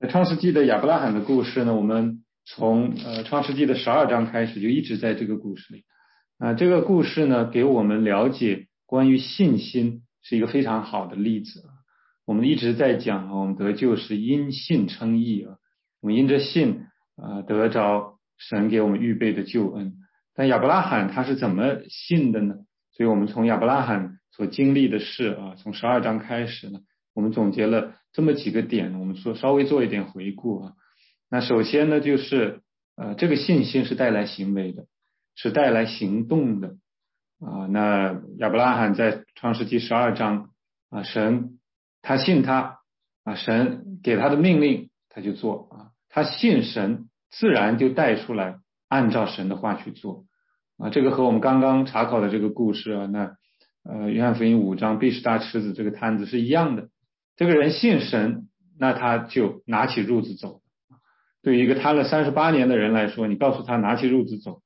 创世纪的亚伯拉罕的故事呢，我们从创世纪的12章开始就一直在这个故事里。这个故事呢，给我们了解关于信心是一个非常好的例子。我们一直在讲我们得救是因信称义我们因着信得着神给我们预备的救恩。但亚伯拉罕他是怎么信的呢？所以我们从亚伯拉罕所经历的事从12章开始呢，我们总结了这么几个点，我们稍微做一点回顾那首先呢，就是这个信心是带来行为的，是带来行动的那亚伯拉罕在创世纪12章神他信他神给他的命令他就做他信神自然就带出来按照神的话去做这个和我们刚刚查考的这个故事那约翰福音5章毕士大池子这个摊子是一样的。这个人信神，那他就拿起褥子走。对于一个瘫了38年的人来说，你告诉他拿起褥子走，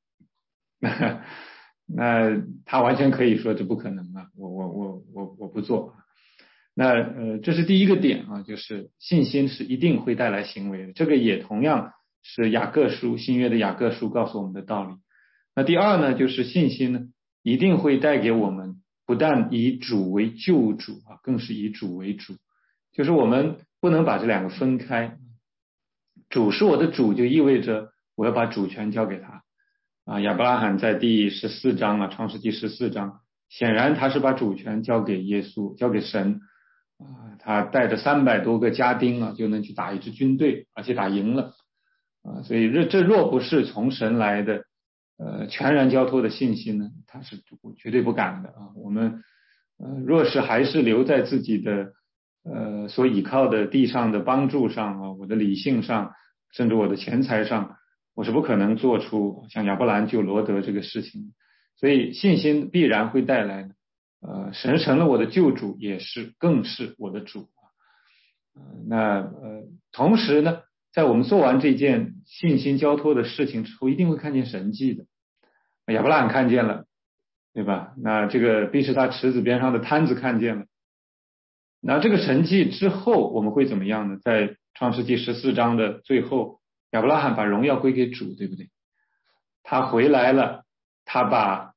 那他完全可以说这不可能我不做。那这是第一个点就是信心是一定会带来行为的，这个也同样是雅各书新约的雅各书告诉我们的道理。那第二呢，就是信心呢一定会带给我们不但以主为救主更是以主为主，就是我们不能把这两个分开。主是我的主，就意味着我要把主权交给他亚伯拉罕在第14章创世纪14章，显然他是把主权交给耶稣，交给神他带着300多个家丁就能去打一支军队，而且打赢了所以这若不是从神来的全然交托的信心呢，他是绝对不敢的我们若是还是留在自己的所倚靠的地上的帮助上我的理性上，甚至我的钱财上，我是不可能做出像亚伯兰救罗德这个事情。所以信心必然会带来神成了我的救主，也是更是我的主那同时呢，在我们做完这件信心交托的事情之后，一定会看见神迹的。亚伯拉罕看见了，对吧？那这个毕士大池子边上的摊子看见了。那这个神迹之后我们会怎么样呢？在创世纪14章的最后，亚伯拉罕把荣耀归给主，对不对？他回来了，他把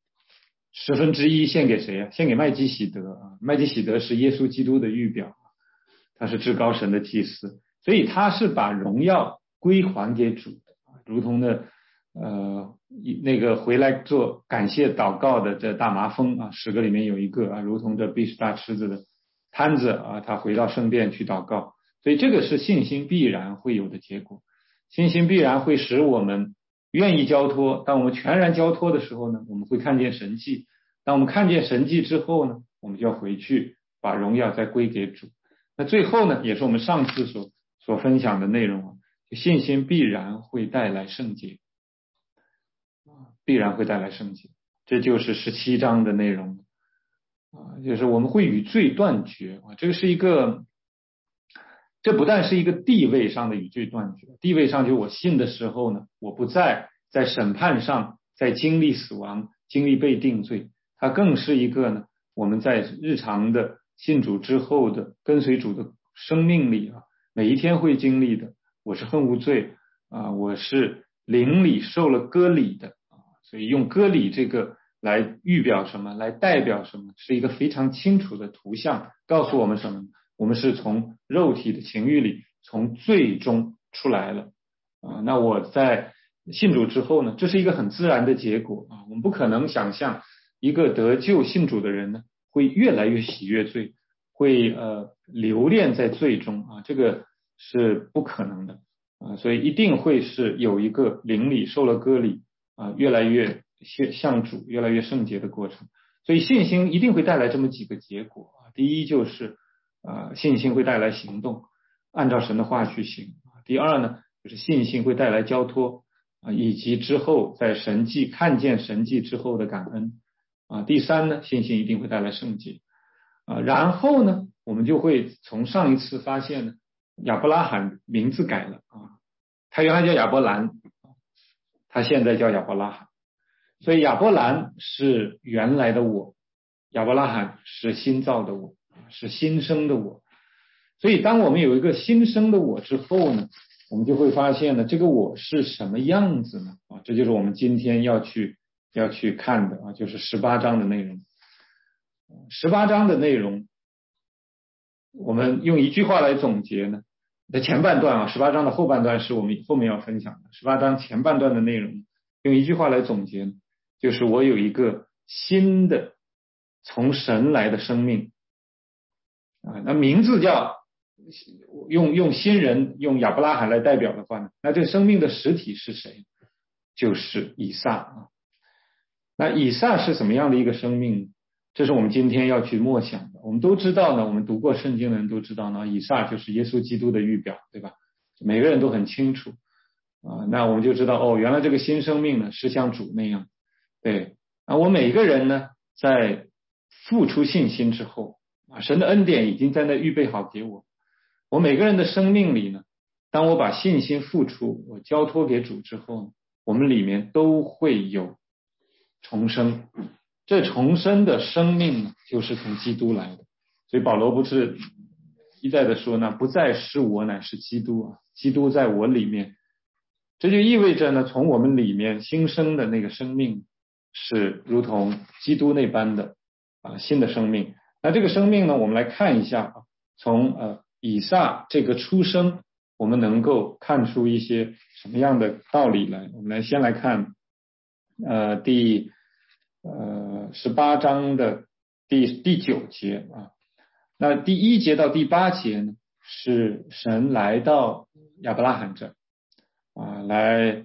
1/10献给谁献给麦基洗德麦基洗德是耶稣基督的预表，他是至高神的祭司，所以他是把荣耀归还给主的如同的那个回来做感谢祷告的这大麻风10个里面有一个如同这毕士大池子的摊子他回到圣殿去祷告。所以这个是信心必然会有的结果，信心必然会使我们愿意交托。当我们全然交托的时候呢，我们会看见神迹。当我们看见神迹之后呢，我们就要回去把荣耀再归给主。那最后呢，也是我们上次所分享的内容信心必然会带来圣洁必然会带来圣洁。这就是17章的内容就是我们会与罪断绝这不但是一个地位上的与罪断绝，地位上就是我信的时候呢，我不再在审判上在经历死亡，经历被定罪，它更是一个呢，我们在日常的信主之后的跟随主的生命里每一天会经历的。我是恨无罪我是灵里受了割礼的所以用割礼这个来预表什么，来代表什么，是一个非常清楚的图像，告诉我们什么？我们是从肉体的情欲里，从罪中出来了那我在信主之后呢，这是一个很自然的结果我们不可能想象一个得救信主的人呢，会越来越喜悦罪，会留恋在罪中这个是不可能的所以一定会是有一个灵里受了割礼越来越向主，越来越圣洁的过程。所以信心一定会带来这么几个结果第一就是信心会带来行动，按照神的话去行第二呢，就是信心会带来交托以及之后在神迹看见神迹之后的感恩第三呢，信心一定会带来圣洁然后呢，我们就会从上一次发现呢，亚伯拉罕名字改了他原来叫亚伯兰他现在叫亚伯拉罕。所以亚伯兰是原来的我，亚伯拉罕是新造的我，是新生的我所以当我们有一个新生的我之后呢，我们就会发现呢，这个我是什么样子呢？这就是我们今天要去看的就是18章的内容。18章的内容，我们用一句话来总结呢，在前半段18章的后半段是我们后面要分享的，18章前半段的内容，用一句话来总结呢，就是我有一个新的从神来的生命那名字叫用新人用亚伯拉罕来代表的话呢，那这个生命的实体是谁？就是以撒那以撒是什么样的一个生命？这是我们今天要去默想的。我们都知道呢，我们读过圣经的人都知道呢，以撒就是耶稣基督的预表，对吧？每个人都很清楚那我们就知道原来这个新生命呢是像主那样。对我每个人呢在付出信心之后神的恩典已经在那预备好给我。我每个人的生命里呢，当我把信心付出，我交托给主之后呢，我们里面都会有重生。这重生的生命呢，就是从基督来的。所以保罗不是一再的说呢，不再是我，乃是基督基督在我里面。这就意味着呢，从我们里面新生的那个生命是如同基督那般的新的生命。那这个生命呢，我们来看一下从以撒这个出生，我们能够看出一些什么样的道理来。我们先来看第18章的第9节那第1节到第8节呢，是神来到亚伯拉罕这来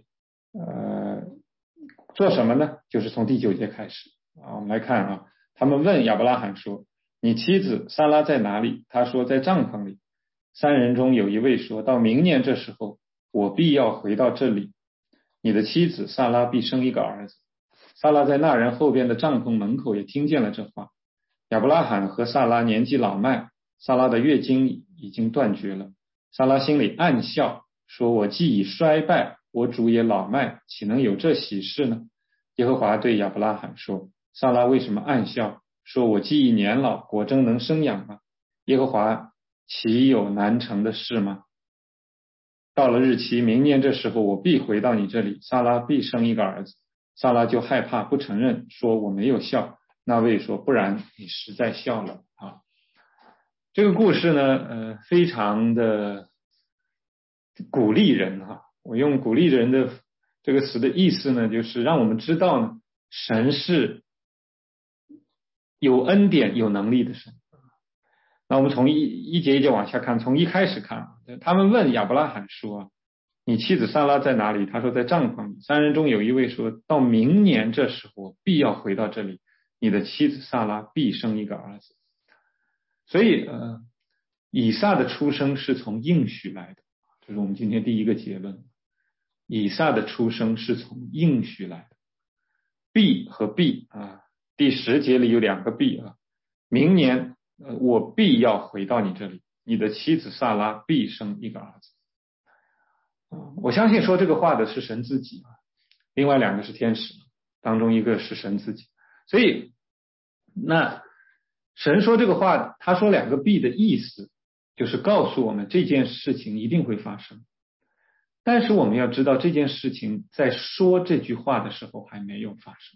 做什么呢？就是从第9节开始我们来看他们问亚伯拉罕说，你妻子撒拉在哪里？他说在帐篷里。3人中有一位说，到明年这时候，我必要回到这里，你的妻子撒拉必生一个儿子。撒拉在那人后边的帐篷门口也听见了这话。亚伯拉罕和撒拉年纪老迈，撒拉的月经已经断绝了。撒拉心里暗笑，说我既已衰败，我主也老迈，岂能有这喜事呢？耶和华对亚伯拉罕说，撒拉为什么暗笑？说我既已年老，果真能生养吗？耶和华岂有难成的事吗？到了日期，明年这时候，我必回到你这里，撒拉必生一个儿子。撒拉就害怕，不承认，说我没有笑。那位说，不然你实在笑了这个故事呢非常的鼓励人我用鼓励人的这个词的意思呢，就是让我们知道呢，神是有恩典有能力的神。那我们从一节一节往下看，从一开始看他们问亚伯拉罕说，你妻子撒拉在哪里？他说在帐篷里。3人中有一位说，到明年这时候必要回到这里，你的妻子撒拉必生一个儿子。所以以撒的出生是从应许来的，这是我们今天第一个结论。以撒的出生是从应许来的。必和必第10节里有2个必明年我必要回到你这里，你的妻子撒拉必生一个儿子我相信说这个话的是神自己另外2个是天使，当中一个是神自己。所以那神说这个话，他说2个必的意思就是告诉我们这件事情一定会发生。但是我们要知道这件事情在说这句话的时候还没有发生。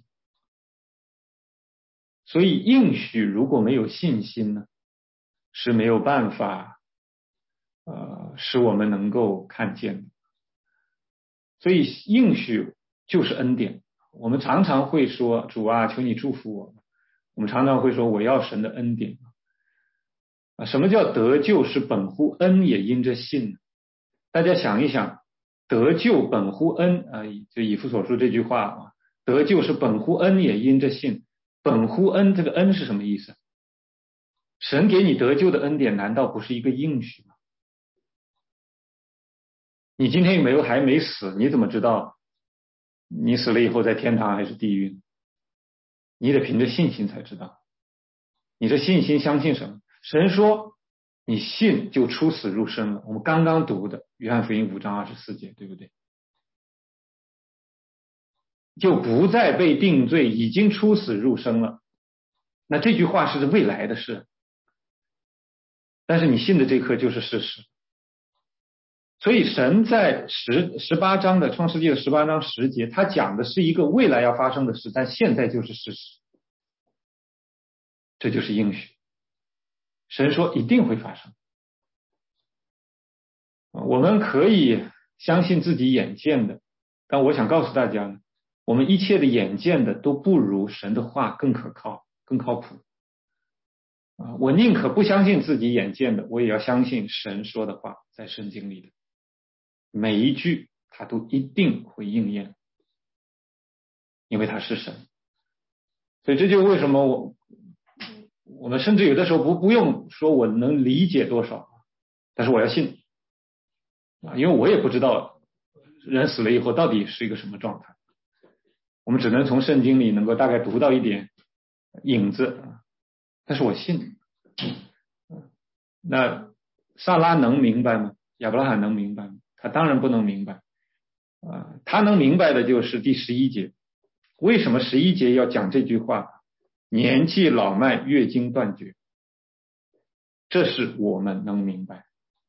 所以应许如果没有信心呢，是没有办法使我们能够看见的。所以应许就是恩典。我们常常会说，主啊，求你祝福我。我们常常会说，我要神的恩典什么叫得救是本乎恩也因着信呢？大家想一想，得救本乎恩就以弗所书这句话得救是本乎恩也因着信。本乎恩，这个恩是什么意思？神给你得救的恩典难道不是一个应许吗？你今天还没死，你怎么知道你死了以后在天堂还是地狱？你得凭着信心才知道。你这信心相信什么？神说你信就出死入生了，我们刚刚读的约翰福音5章24节，对不对？就不再被定罪，已经出死入生了。那这句话是未来的事。 但是你信的这颗就是事实。所以神在18章的创世纪的18章10节，他讲的是一个未来要发生的事，但现在就是事实，这就是应许。神说一定会发生。我们可以相信自己眼见的，但我想告诉大家呢，我们一切的眼见的都不如神的话更可靠、更靠谱。我宁可不相信自己眼见的，我也要相信神说的话在圣经里的每一句，他都一定会应验，因为他是神。所以这就为什么我们甚至有的时候不用说我能理解多少，但是我要信因为我也不知道人死了以后到底是一个什么状态，我们只能从圣经里能够大概读到一点影子，但是我信。那撒拉能明白吗？亚伯拉罕能明白吗？他当然不能明白。他能明白的就是第11节。为什么11节要讲这句话？年纪老迈，月经断绝，这是我们能明白。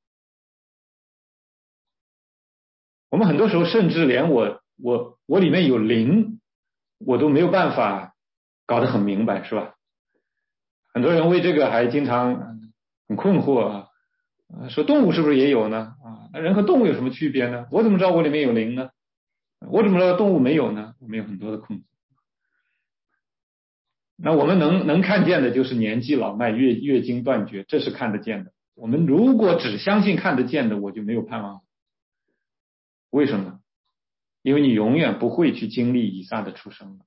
我们很多时候甚至连我里面有灵，我都没有办法搞得很明白，是吧？很多人为这个还经常很困惑说动物是不是也有呢？那人和动物有什么区别呢？我怎么知道我里面有灵呢？我怎么知道动物没有呢？我们有很多的困惑。那我们能看见的就是年纪老迈，月经断绝，这是看得见的。我们如果只相信看得见的，我就没有盼望。为什么？因为你永远不会去经历以撒的出生了，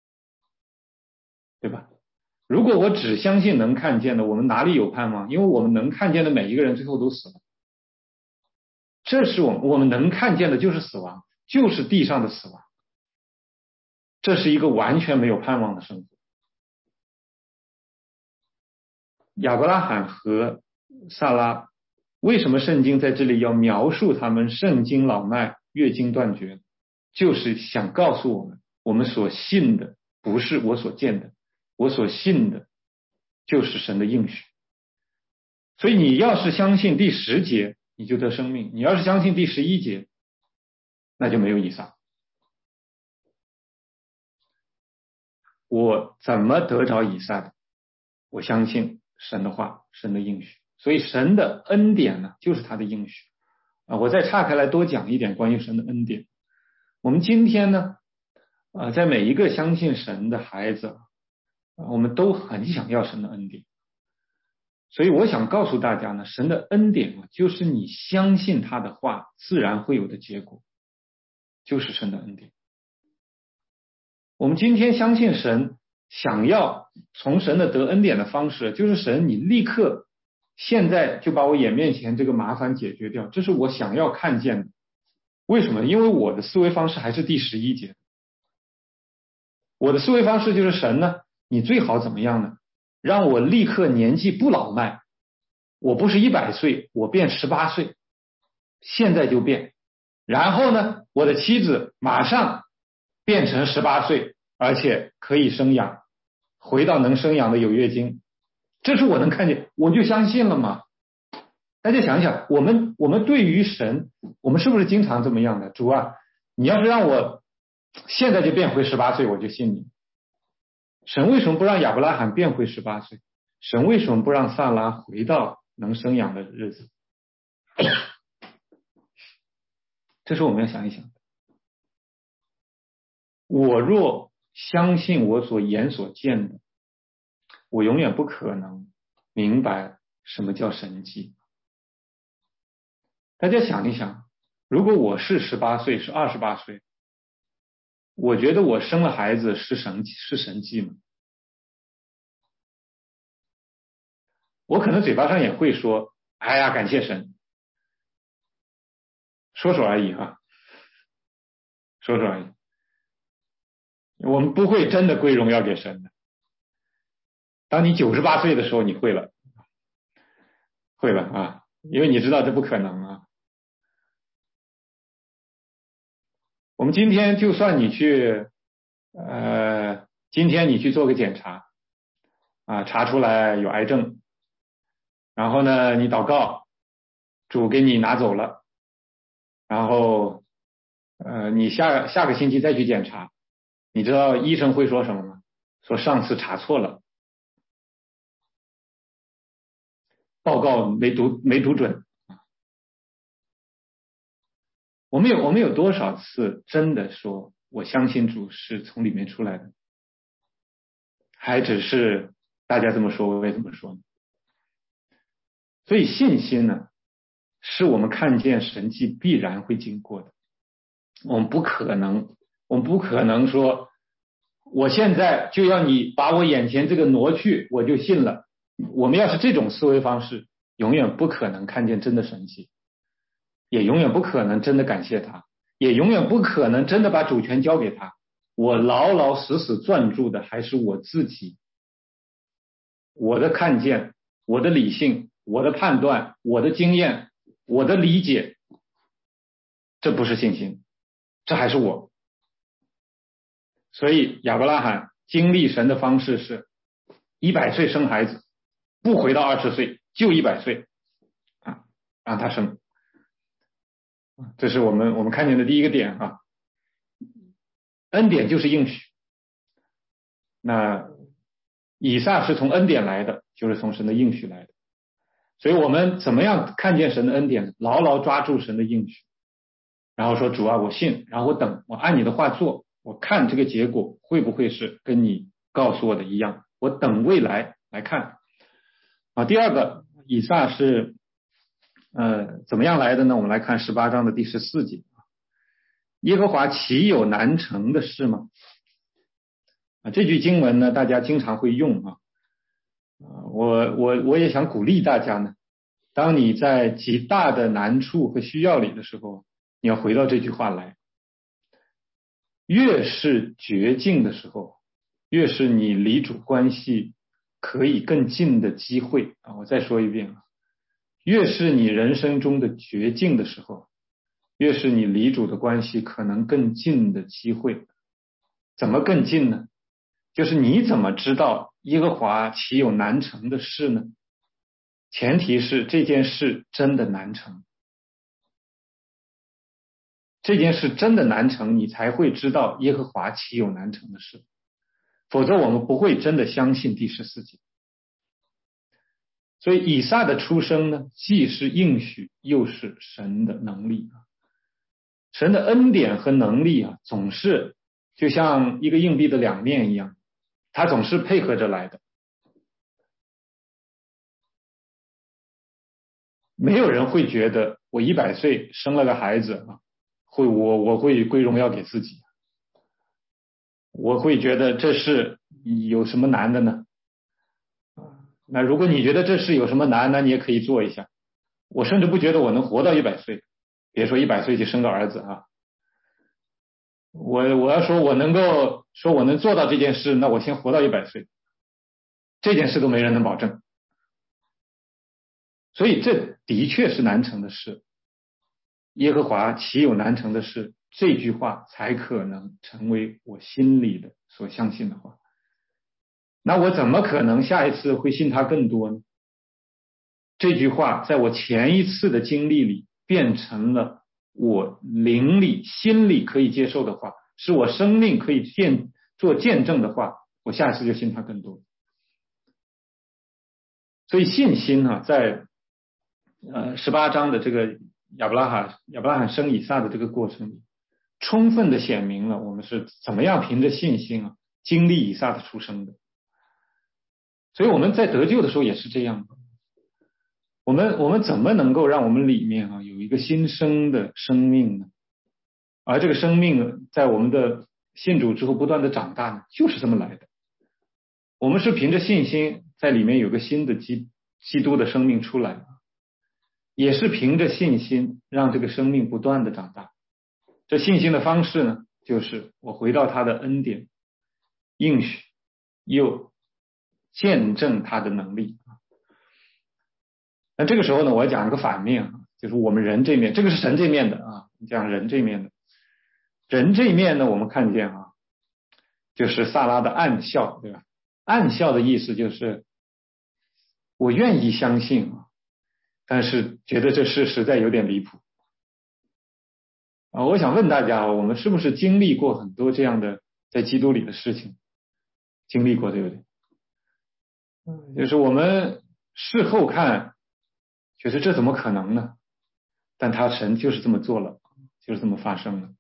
对吧？如果我只相信能看见的，我们哪里有盼望？因为我们能看见的每一个人最后都死了。这是我们能看见的就是死亡，就是地上的死亡。这是一个完全没有盼望的生活。亚伯拉罕和撒拉，为什么圣经在这里要描述他们圣经老迈，月经断绝？就是想告诉我们，我们所信的不是我所见的，我所信的就是神的应许。所以你要是相信第10节，你就得生命；你要是相信第11节，那就没有以撒。我怎么得着以撒的？我相信神的话，神的应许。所以神的恩典呢，就是他的应许。我再岔开来多讲一点关于神的恩典。我们今天呢，在每一个相信神的孩子，我们都很想要神的恩典。所以我想告诉大家呢，神的恩典就是你相信他的话，自然会有的结果，就是神的恩典。我们今天相信神，想要从神的得恩典的方式，就是神你立刻现在就把我眼面前这个麻烦解决掉，这是我想要看见的。为什么？因为我的思维方式还是第11节。我的思维方式就是神呢，你最好怎么样呢？让我立刻年纪不老迈，我不是100岁，我变18岁，现在就变。然后呢，我的妻子马上变成18岁，而且可以生养，回到能生养的有月经，这是我能看见，我就相信了嘛。大家想想，我们对于神，我们是不是经常这么样的？主啊，你要是让我现在就变回18岁，我就信你。神为什么不让亚伯拉罕变回18岁？神为什么不让撒拉回到能生养的日子？这是我们要想一想的。我若相信我所言所见的，我永远不可能明白什么叫神迹。大家想一想，如果我是18岁，是28岁，我觉得我生了孩子是神迹吗？我可能嘴巴上也会说，哎呀，感谢神，说说而已哈，说说而已。我们不会真的归荣耀给神的。当你98岁的时候，你会了啊，因为你知道这不可能啊。我们今天就算你去，今天你去做个检查，查出来有癌症， 然后呢，你祷告，主给你拿走了，然后你下个星期再去检查，你知道医生会说什么吗？说上次查错了，报告没读准。我们有多少次真的说我相信主是从里面出来的，还只是大家这么说我也这么说呢？所以信心呢，是我们看见神迹必然会经过的。我们不可能说我现在就要你把我眼前这个挪去我就信了。我们要是这种思维方式，永远不可能看见真的神迹，也永远不可能真的感谢他，也永远不可能真的把主权交给他。我老老死死攥住的还是我自己，我的看见，我的理性，我的判断，我的经验，我的理解，这不是信心，这还是我。所以亚伯拉罕经历神的方式是100岁生孩子，不回到20岁，就100岁啊，让他生。这是我们看见的第一个点啊，恩典就是应许。那以撒是从恩典来的，就是从神的应许来的。所以我们怎么样看见神的恩典？牢牢抓住神的应许，然后说主啊，我信，然后我等，我按你的话做，我看这个结果会不会是跟你告诉我的一样，我等未来来看啊。第二个，以撒是怎么样来的呢？我们来看18章的第14节，耶和华岂有难成的事吗？这句经文呢，大家经常会用啊。我也想鼓励大家呢，当你在极大的难处和需要里的时候，你要回到这句话来。越是绝境的时候，越是你离主关系可以更近的机会啊！我再说一遍啊，越是你人生中的绝境的时候，越是你离主的关系可能更近的机会。怎么更近呢？就是你怎么知道耶和华岂有难成的事呢？前提是这件事真的难成，这件事真的难成，你才会知道耶和华岂有难成的事，否则我们不会真的相信第14节。所以以撒的出生呢，既是应许，又是神的能力啊。神的恩典和能力啊，总是就像一个硬币的两面一样，它总是配合着来的。没有人会觉得我100岁生了个孩子啊，我会归荣耀给自己，我会觉得这事有什么难的呢？那如果你觉得这事有什么难，那你也可以做一下。我甚至不觉得我能活到100岁，别说100岁就生个儿子啊。我要说我能够说我能做到这件事，那我先活到100岁，这件事都没人能保证。所以这的确是难成的事。耶和华岂有难成的事？这句话才可能成为我心里的所相信的话。那我怎么可能下一次会信他更多呢？这句话在我前一次的经历里变成了我灵里心里可以接受的话，是我生命可以做见证的话，我下一次就信他更多。所以信心啊，在18章的这个亚伯拉罕生以撒的这个过程里，充分的显明了我们是怎么样凭着信心啊经历以撒的出生的。所以我们在得救的时候也是这样的。我们怎么能够让我们里面啊有一个新生的生命呢？而这个生命在我们的信主之后不断的长大呢，就是这么来的。我们是凭着信心在里面有个新的基督的生命出来，也是凭着信心让这个生命不断的长大。这信心的方式呢，就是我回到他的恩典应许，又见证他的能力。那这个时候呢，我讲一个反面，就是我们人这面，这个是神这面的啊，讲人这面的。人这面呢，我们看见啊，就是撒拉的暗笑，对吧？暗笑的意思就是我愿意相信啊，但是觉得这事实在有点离谱啊。我想问大家，我们是不是经历过很多这样的在基督里的事情？经历过，对不对？就是我们事后看，觉得这怎么可能呢？但神就是这么做了，就是这么发生了。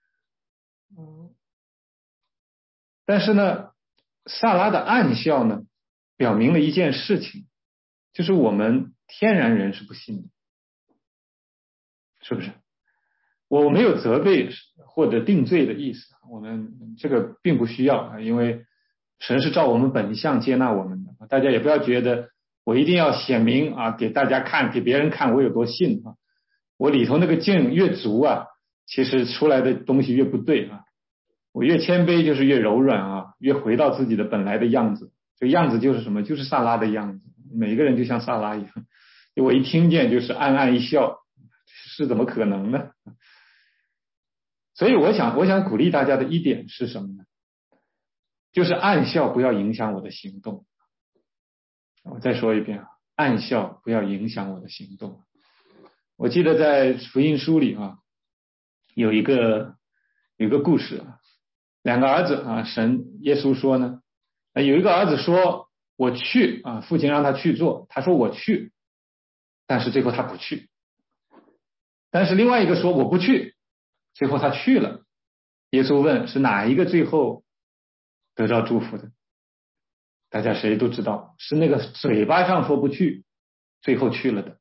但是呢，萨拉的暗笑呢，表明了一件事情，就是我们天然人是不信的，是不是？我没有责备或者定罪的意思，我们这个并不需要啊，因为神是照我们本相接纳我们的，大家也不要觉得我一定要显明啊，给大家看，给别人看我有多信啊，我里头那个劲越足啊，其实出来的东西越不对啊。我越谦卑就是越柔软啊，越回到自己的本来的样子。这个样子就是什么？就是萨拉的样子。每一个人就像萨拉一样，我一听见就是暗暗一笑，是怎么可能呢？所以我想鼓励大家的一点是什么呢？就是暗笑不要影响我的行动。我再说一遍啊，暗笑不要影响我的行动。我记得在福音书里啊，有一个故事啊，两个儿子啊，耶稣说呢，有一个儿子说我去啊，父亲让他去做，他说我去，但是最后他不去。但是另外一个说我不去，最后他去了。耶稣问是哪一个最后得到祝福的？大家谁都知道，是那个嘴巴上说不去，最后去了的。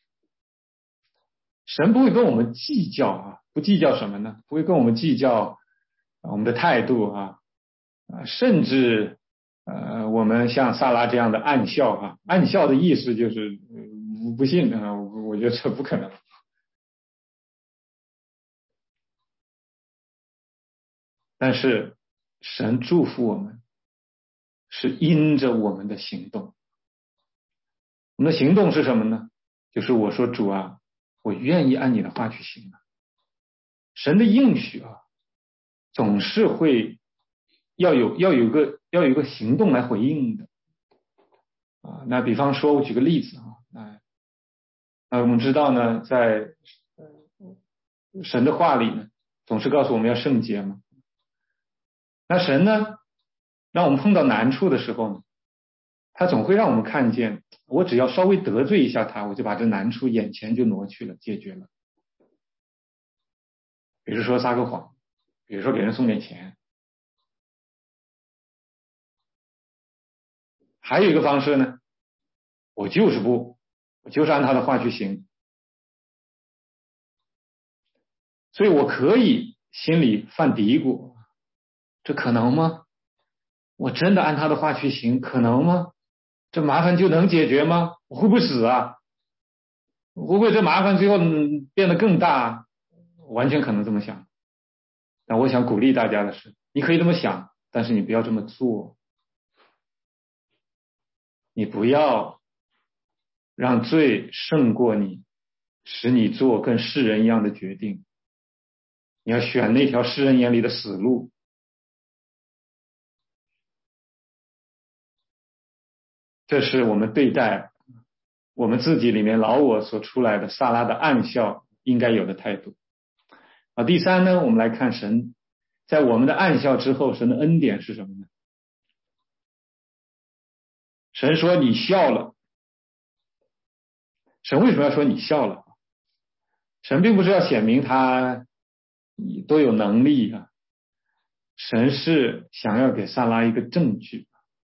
神不会跟我们计较啊，不计较什么呢？不会跟我们计较我们的态度啊，甚至我们像萨拉这样的暗笑啊，暗笑的意思就是不信啊，我觉得这不可能。但是神祝福我们，是因着我们的行动。我们的行动是什么呢？就是我说主啊，我愿意按你的话去行啊。神的应许啊，总是会要有一个行动来回应的啊。那比方说，我举个例子啊，我们知道呢，在神的话里呢，总是告诉我们要圣洁嘛。那神呢，让我们碰到难处的时候呢，他总会让我们看见，我只要稍微得罪一下他，我就把这难处眼前就挪去了，解决了。比如说撒个谎，比如说给人送点钱。还有一个方式呢，我就是按他的话去行。所以我可以心里犯嘀咕，这可能吗？我真的按他的话去行，可能吗？这麻烦就能解决吗？我会不会死啊？会不会这麻烦最后变得更大？完全可能这么想。但我想鼓励大家的是，你可以这么想，但是你不要这么做。你不要让罪胜过你，使你做跟世人一样的决定。你要选那条世人眼里的死路。这是我们对待我们自己里面老我所出来的萨拉的暗笑应该有的态度。第三呢，我们来看神在我们的暗笑之后，神的恩典是什么呢？神说你笑了。神为什么要说你笑了？神并不是要显明他多有能力啊，神是想要给萨拉一个证据。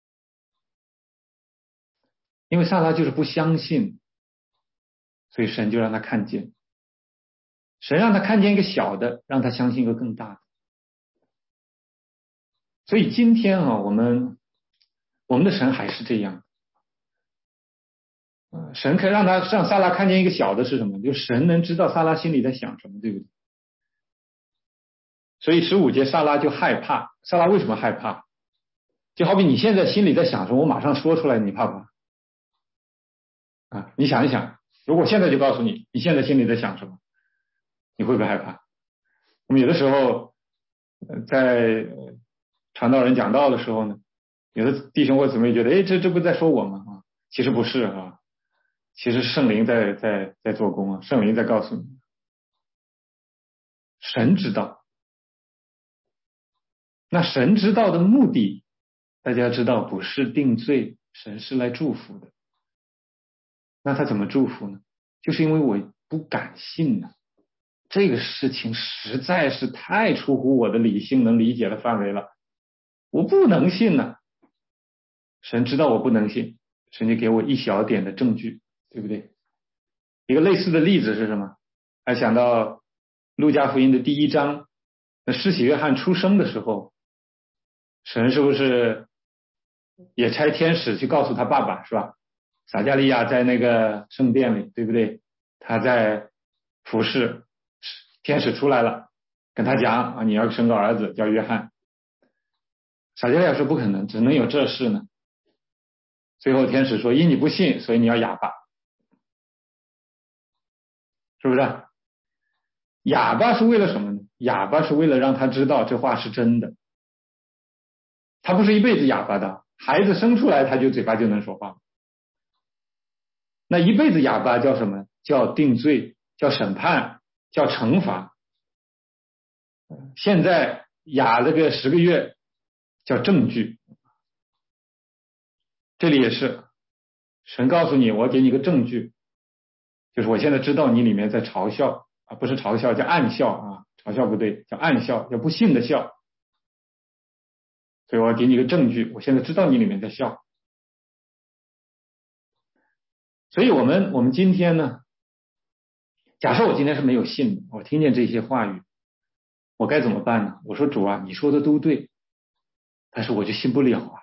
因为萨拉就是不相信，所以神就让他看见。神让他看见一个小的，让他相信一个更大的。所以今天啊，我们的神还是这样。神可以让萨拉看见一个小的是什么？就是神能知道萨拉心里在想什么，对不对？所以15节萨拉就害怕。萨拉为什么害怕？就好比你现在心里在想什么，我马上说出来，你怕不怕？你想一想，如果现在就告诉你，你现在心里在想什么，你会不会害怕？我们有的时候在传道人讲道的时候呢，有的弟兄或姊妹觉得，这不在说我吗？ 其实不是啊，其实圣灵在做工啊，圣灵在告诉你，神知道。那神知道的目的，大家知道不是定罪，神是来祝福的。那他怎么祝福呢？就是因为我不敢信呢，这个事情实在是太出乎我的理性能理解的范围了，我不能信呢。神知道我不能信，神就给我一小点的证据，对不对？一个类似的例子是什么？还想到路加福音的第1章，那施洗约翰出生的时候，神是不是也差天使去告诉他爸爸，是吧？撒加利亚在那个圣殿里，对不对？他在服侍，天使出来了，跟他讲啊，你要生个儿子叫约翰。撒加利亚说不可能，只能有这事呢。最后天使说，因你不信，所以你要哑巴，是不是？哑巴是为了什么呢？哑巴是为了让他知道这话是真的。他不是一辈子哑巴的，孩子生出来他就嘴巴就能说话。那一辈子哑巴叫什么？叫定罪，叫审判，叫惩罚。现在哑了个10个月，叫证据。这里也是，神告诉你，我给你个证据，就是我现在知道你里面在嘲笑啊，不是嘲笑，叫暗笑啊，嘲笑不对，叫暗笑，叫不信的笑。所以我要给你个证据，我现在知道你里面在笑。所以我们今天呢，假设我今天是没有信的，我听见这些话语，我该怎么办呢？我说主啊，你说的都对，但是我就信不了啊。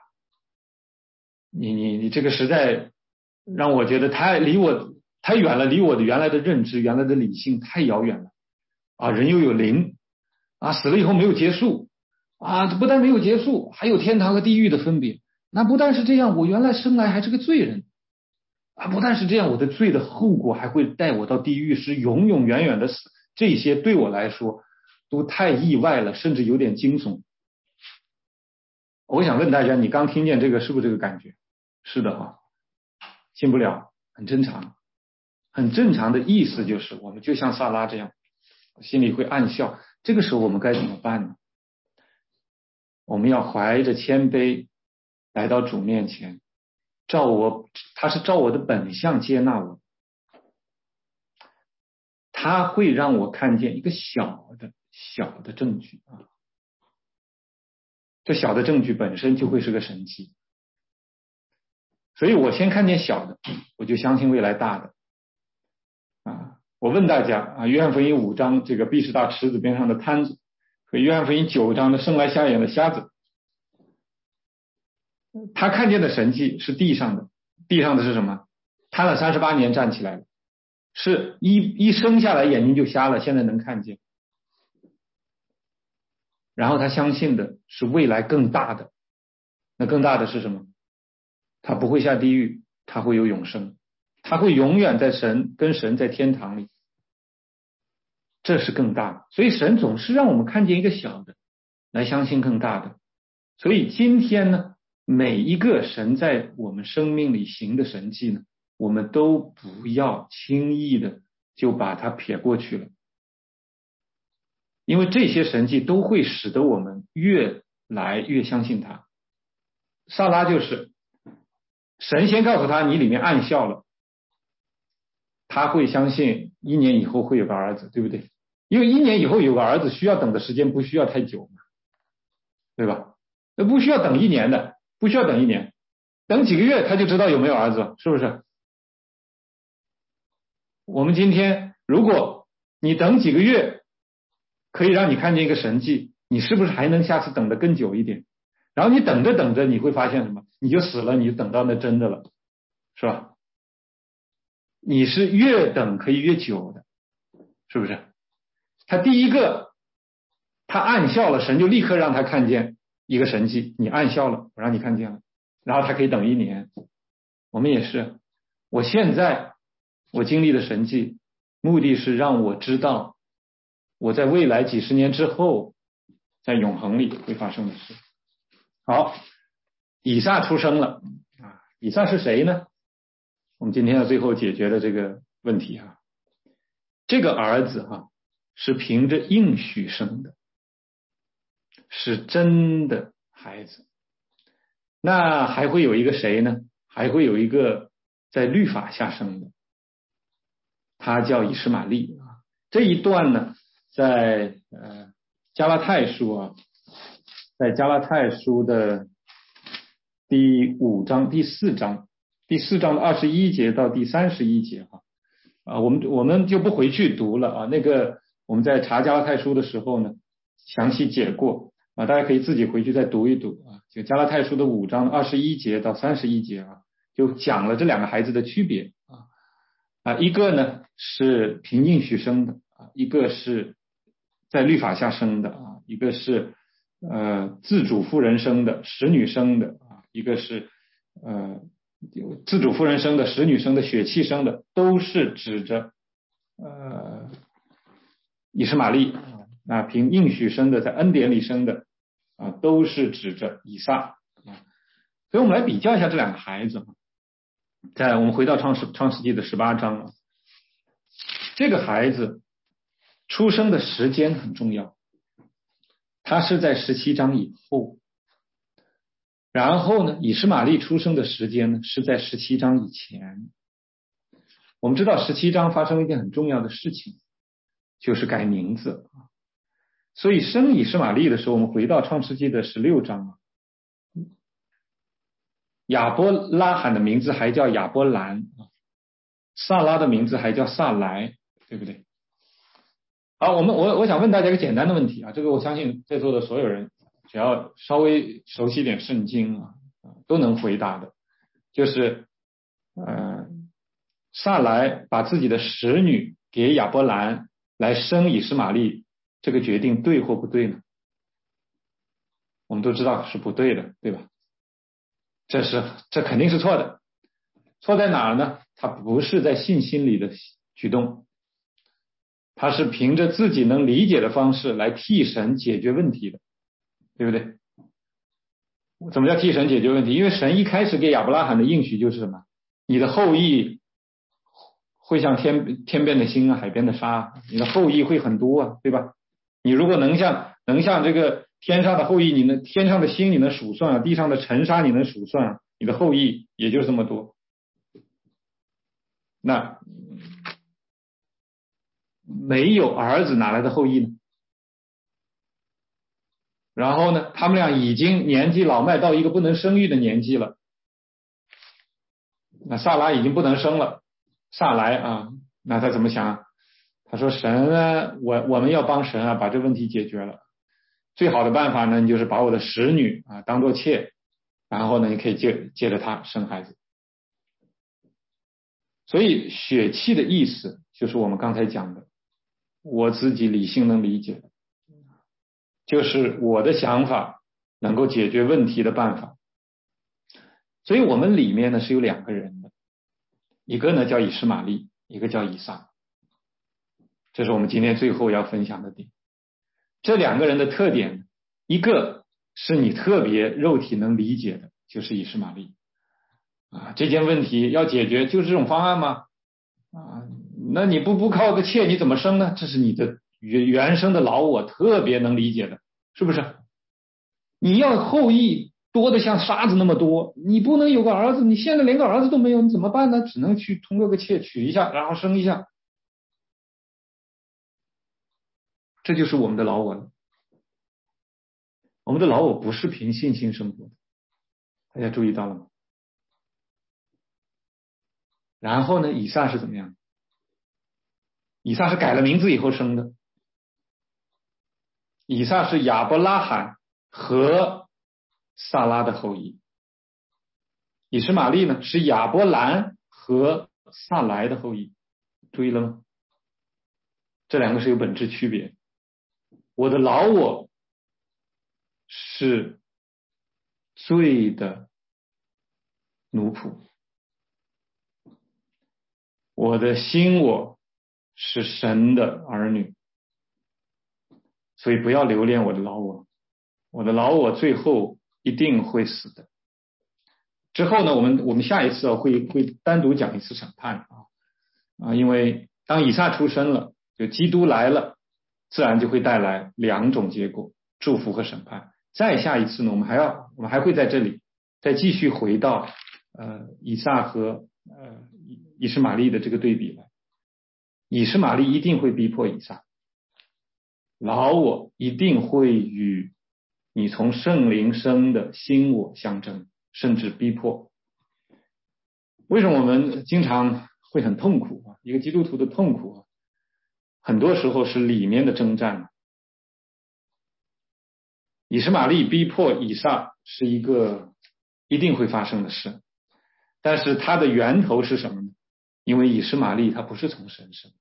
你这个实在让我觉得离我太远了，离我的原来的认知、原来的理性太遥远了啊！人又有灵啊，死了以后没有结束啊，不但没有结束，还有天堂和地狱的分别。那不但是这样，我原来生来还是个罪人啊！不但是这样，我的罪的后果还会带我到地狱，是永永远远的死。这些对我来说都太意外了，甚至有点惊悚。我想问大家，你刚听见这个是不是这个感觉？是的啊，信不了，很正常。很正常的意思就是，我们就像萨拉这样，心里会暗笑。这个时候我们该怎么办呢？我们要怀着谦卑来到主面前，他是照我的本相接纳我，他会让我看见一个小的证据啊，这小的证据本身就会是个神迹。所以我先看见小的，我就相信未来大的啊。我问大家啊，约翰福音5章这个毕士大池子边上的摊子，和约翰福音9章的生来瞎眼的瞎子，他看见的神迹是地上的是什么？瘫了38年站起来了，是一生下来眼睛就瞎了，现在能看见。然后他相信的是未来更大的，那更大的是什么？他不会下地狱，他会有永生，他会永远跟神在天堂里，这是更大的。所以神总是让我们看见一个小的，来相信更大的。所以今天呢，每一个神在我们生命里行的神迹呢，我们都不要轻易的就把它撇过去了，因为这些神迹都会使得我们越来越相信他。萨拉就是神先告诉他你里面暗笑了，他会相信1年以后会有个儿子，对不对？因为1年以后有个儿子需要等的时间不需要太久嘛，对吧？不需要等1年的，不需要等1年，等几个月他就知道有没有儿子，是不是？我们今天如果你等几个月可以让你看见一个神迹，你是不是还能下次等得更久一点？然后你等着等着你会发现什么？你就死了，你就等到那真的了，是吧？你是越等可以越久的，是不是？他第一个他暗笑了，神就立刻让他看见一个神迹，你暗笑了，我让你看见了，然后他可以等1年。我们也是，我现在我经历的神迹，目的是让我知道我在未来几十年之后在永恒里会发生的事。好，以撒出生了啊，以撒是谁呢？ 我们今天要最后解决的这个问题啊，这个儿子啊是凭着应许生的，是真的孩子。那还会有一个谁呢？还会有一个在律法下生的，他叫以实玛利啊。这一段呢，在加拉太书啊，在加拉太书的第4章的21节到第31节我们就不回去读了啊。那个我们在查加拉太书的时候呢，详细解过啊，大家可以自己回去再读一读啊。就加拉太书的5章21节到31节啊，就讲了这两个孩子的区别啊。一个呢是凭应许生的啊，一个是在律法下生的啊，一个是自主妇人生的，使女生的啊，一个是自主妇人生的、使女生的、血气生的，都是指着以实玛利啊，凭应许生的，在恩典里生的啊，都是指着以撒啊。所以我们来比较一下这两个孩子。在我们回到创世纪的18章啊，这个孩子出生的时间很重要，他是在17章以后。然后呢，以实玛利出生的时间呢是在17章以前。我们知道17章发生了一件很重要的事情，就是改名字啊。所以生以实玛利的时候，我们回到创世纪的16章啊，亚伯拉罕的名字还叫亚伯兰啊，萨拉的名字还叫萨莱，对不对？好，我想问大家一个简单的问题啊，这个我相信在座的所有人只要稍微熟悉一点圣经啊，都能回答的，就是萨莱把自己的使女给亚伯兰来生以实玛利，这个决定对或不对呢？我们都知道是不对的，对吧？这肯定是错的。错在哪儿呢？他不是在信心里的举动，他是凭着自己能理解的方式来替神解决问题的，对不对？怎么叫替神解决问题？因为神一开始给亚伯拉罕的应许就是什么？你的后裔会像天边的星啊，海边的沙，你的后裔会很多啊，对吧？你如果能像这个天上的后裔，你能天上的星你能数算啊，地上的尘沙你能数算啊，你的后裔也就这么多。那没有儿子哪来的后裔呢？然后呢，他们俩已经年纪老迈到一个不能生育的年纪了。那萨拉已经不能生了，萨来啊，那他怎么想？他说神啊，我们要帮神啊，把这问题解决了。最好的办法呢，你就是把我的使女啊当做妾，然后呢，你可以借着她生孩子。所以血气的意思就是我们刚才讲的，我自己理性能理解的，就是我的想法能够解决问题的办法。所以我们里面呢是有两个人的，一个呢叫以实玛利，一个叫以撒。这是我们今天最后要分享的点。这两个人的特点，一个是你特别肉体能理解的，就是以实玛利啊，这件问题要解决就是这种方案吗？啊，那你不靠个妾你怎么生呢？这是你的原生的老我特别能理解的，是不是？你要后裔多的像沙子那么多，你不能有个儿子，你现在连个儿子都没有，你怎么办呢？只能去通过个妾娶一下，然后生一下。这就是我们的老我了。我们的老我不是凭信心生活的，大家注意到了吗？然后呢，以撒是怎么样？以撒是改了名字以后生的。以撒是亚伯拉罕和萨拉的后裔。以实玛利呢是亚伯兰和萨莱的后裔。注意了吗？这两个是有本质区别。我的老我是罪的奴仆，我的新我是神的儿女，所以不要留恋我的老我，我的老我最后一定会死的。 之后呢，我们下一次会单独讲一次审判因为当以撒出生了，就基督来了，自然就会带来两种结果，祝福和审判。再下一次呢，我们还会在这里再继续回到以撒和以实玛利的这个对比来。以实玛利一定会逼迫以撒，老我一定会与你从圣灵生的新我相争，甚至逼迫。为什么我们经常会很痛苦一个基督徒的痛苦很多时候是里面的征战。以实玛利逼迫以撒是一个一定会发生的事，但是它的源头是什么呢？因为以实玛利它不是从神生的。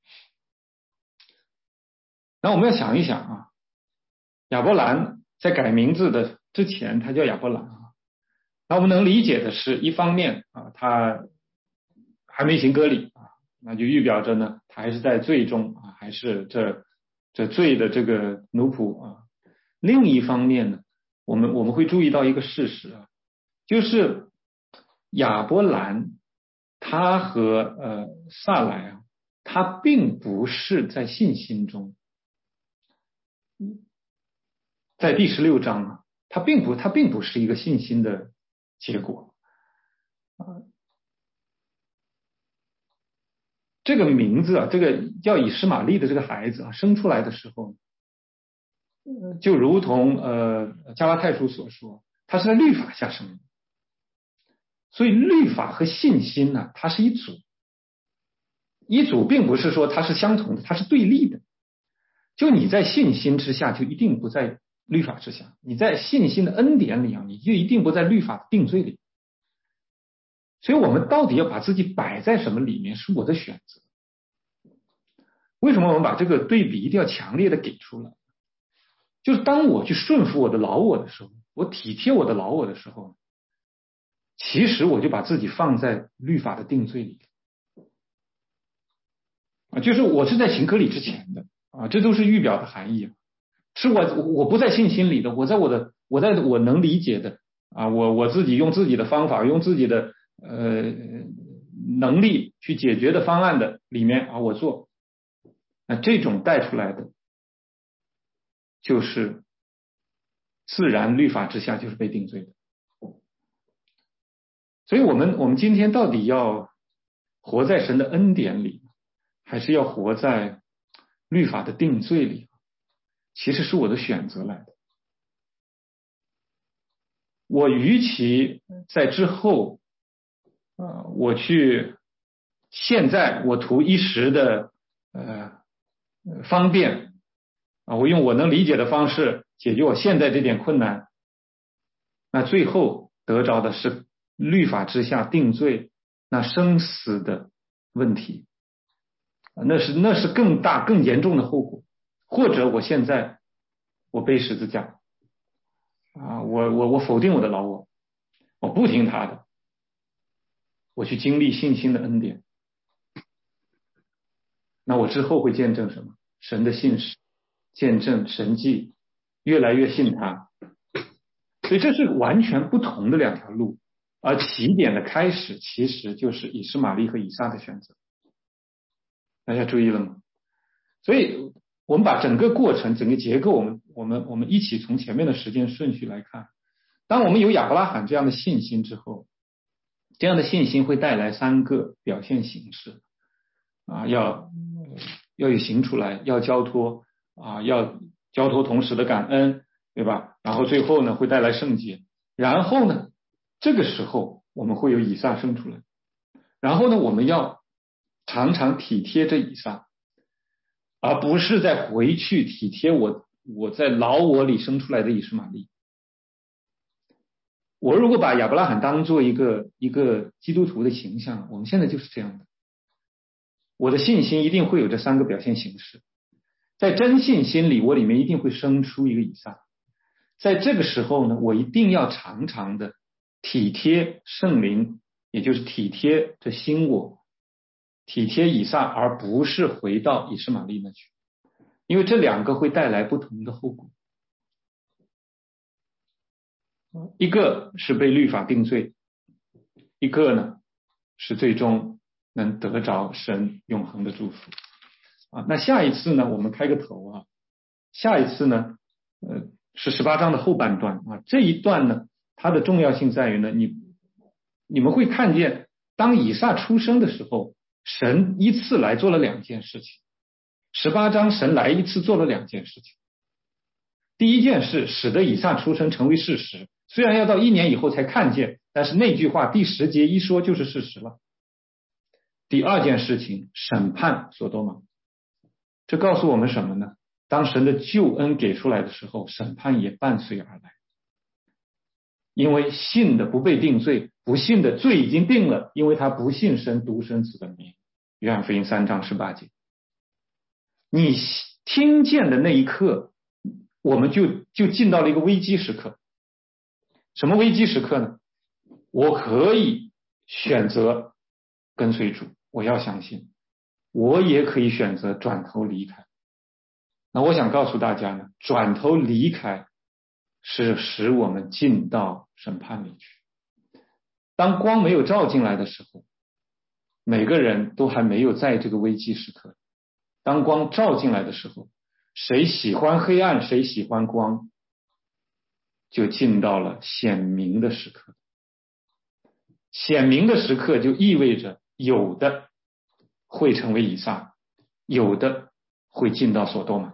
那我们要想一想亚伯兰在改名字的之前他叫亚伯兰那我们能理解的是，一方面他还没行割礼那就预表着呢他还是在罪中还是这罪的这个奴仆另一方面呢，我们会注意到一个事实就是亚伯兰他和撒莱他并不是在信心中，在第16章他并不是一个信心的结果这个名字这个叫以实玛利的这个孩子生出来的时候，就如同加拉太书所说，他是在律法下生的，所以律法和信心呢，它是一组。一组并不是说它是相同的，它是对立的。就你在信心之下，就一定不在律法之下；你在信心的恩典里你就一定不在律法的定罪里。所以我们到底要把自己摆在什么里面，是我的选择。为什么我们把这个对比一定要强烈的给出来？就是当我去顺服我的老我的时候，我体贴我的老我的时候，其实我就把自己放在律法的定罪里就是我是在行割礼之前的这都是预表的含义是我不在信心里的，我在我能理解的我自己用自己的方法，用自己的能力去解决的方案的里面我做，那这种带出来的就是自然律法之下就是被定罪的。所以我们今天到底要活在神的恩典里，还是要活在律法的定罪里，其实是我的选择来的。我与其在之后我去现在我图一时的方便我用我能理解的方式解决我现在这点困难，那最后得着的是律法之下定罪那生死的问题，那是更大更严重的后果。或者我现在我背十字架我否定我的老我，我不听他的，我去经历信心的恩典，那我之后会见证什么？神的信实，见证神迹，越来越信他。所以这是完全不同的两条路，而起点的开始其实就是以实玛利和以撒的选择。大家注意了吗？所以我们把整个过程整个结构我们一起从前面的时间顺序来看，当我们有亚伯拉罕这样的信心之后，这样的信心会带来3个表现形式要有行出来，要交托要交托同时的感恩，对吧？然后最后呢会带来圣洁，然后呢这个时候我们会有以撒生出来，然后呢我们要常常体贴着以撒，而不是再回去体贴我在老我里生出来的以实玛利。我如果把亚伯拉罕当做一个基督徒的形象，我们现在就是这样的。我的信心一定会有这3个表现形式，在真信心里我里面一定会生出一个以撒，在这个时候呢我一定要常常的体贴圣灵，也就是体贴这新我，体贴以撒，而不是回到以实玛利那去，因为这2个会带来不同的后果。一个是被律法定罪， 一个呢是最终能得着神永恒的祝福啊。那下一次呢，我们开个头啊，下一次呢是18章的后半段啊。这一段呢，它的重要性在于呢，你们会看见，当以撒出生的时候，神依次来做了2件事情。18章神来一次做了2件事情。第一件事使得以撒出生成为事实，虽然要到1年以后才看见，但是那句话第10节一说就是事实了。第二件事情，审判所多玛。这告诉我们什么呢？当神的救恩给出来的时候，审判也伴随而来。因为信的不被定罪，不信的罪已经定了，因为他不信神独生子的名。约翰福音3章18节。你听见的那一刻，我们就进到了一个危机时刻。什么危机时刻呢？我可以选择跟随主，我要相信，我也可以选择转头离开。那我想告诉大家呢，转头离开是使我们进到审判里去。当光没有照进来的时候，每个人都还没有在这个危机时刻。当光照进来的时候，谁喜欢黑暗，谁喜欢光，就进到了显明的时刻。显明的时刻就意味着有的会成为以撒，有的会进到所多玛。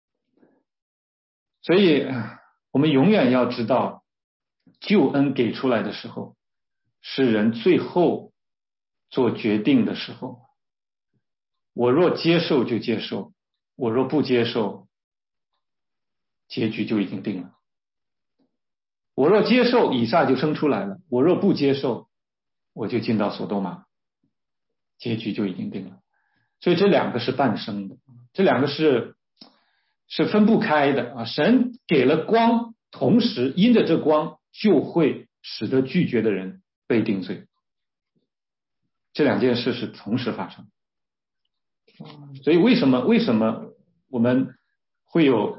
所以我们永远要知道，救恩给出来的时候，是人最后做决定的时候。我若接受就接受，我若不接受，结局就已经定了。我若接受，以撒就生出来了；我若不接受，我就进到所多玛，结局就已经定了。所以这2个是伴生的，这2个是分不开的啊。神给了光，同时因着这光就会使得拒绝的人被定罪。这2件事是同时发生。所以为什么我们会有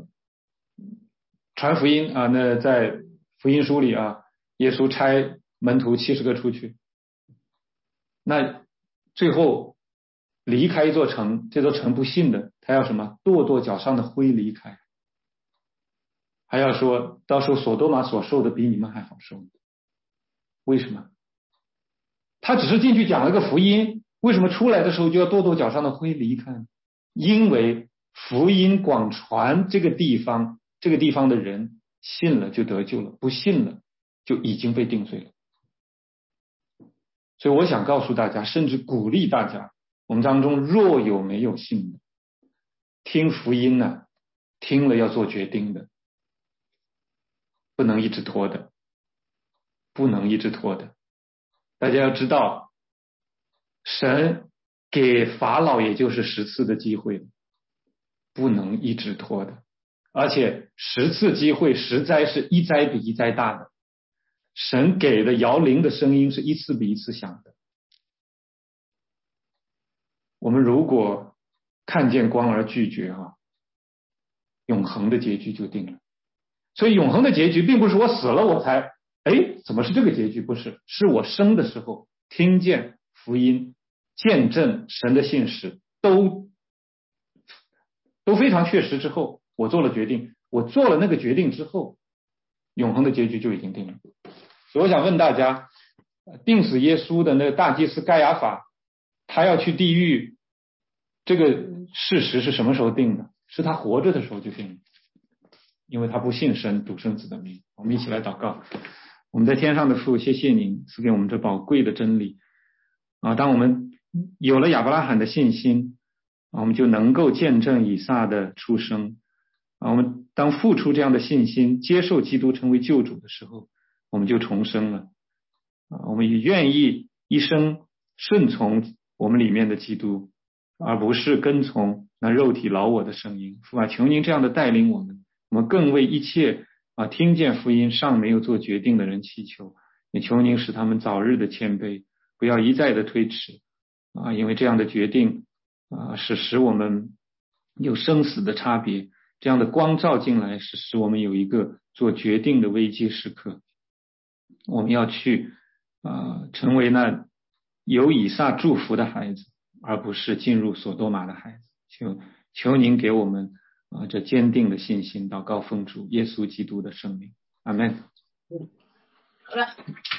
传福音啊？那在福音书里啊，耶稣差门徒70个出去，那最后离开一座城，这座城不信的，他要什么？跺跺脚上的灰离开，还要说到时候所多玛所受的比你们还好受。为什么？他只是进去讲了个福音，为什么出来的时候就要跺跺脚上的灰离开呢？因为福音广传这个地方的人信了就得救了，不信了就已经被定罪了。所以我想告诉大家，甚至鼓励大家，我们当中若有没有信的，听福音呢，听了要做决定的，不能一直拖的，不能一直拖的。大家要知道，神给法老也就是10次的机会，不能一直拖的。而且10次机会实在是一灾比一灾大的，神给的摇铃的声音是一次比一次响的。我们如果看见光而拒绝永恒的结局就定了。所以永恒的结局并不是我死了我才怎么是这个结局？不是，是我生的时候听见福音，见证神的信实，都非常确实之后，我做了决定。我做了那个决定之后，永恒的结局就已经定了。所以我想问大家，定死耶稣的那个大祭司盖亚法，他要去地狱，这个事实是什么时候定的？是他活着的时候就定了，因为他不信神独生子的名。我们一起来祷告。我们在天上的父，谢谢您赐给我们这宝贵的真理当我们有了亚伯拉罕的信心我们就能够见证以撒的出生我们当付出这样的信心，接受基督成为救主的时候，我们就重生了我们也愿意一生顺从我们里面的基督，而不是跟从那肉体老我的声音。父啊，求您这样的带领我们，我们更为一切听见福音尚没有做决定的人祈求，也求您使他们早日的谦卑，不要一再的推迟因为这样的决定是使我们有生死的差别，这样的光照进来是使我们有一个做决定的危机时刻。我们要去成为那有以撒祝福的孩子，而不是进入所多玛的孩子。求您给我们这坚定的信心，祷告奉主耶稣基督的圣名，阿们。 好了。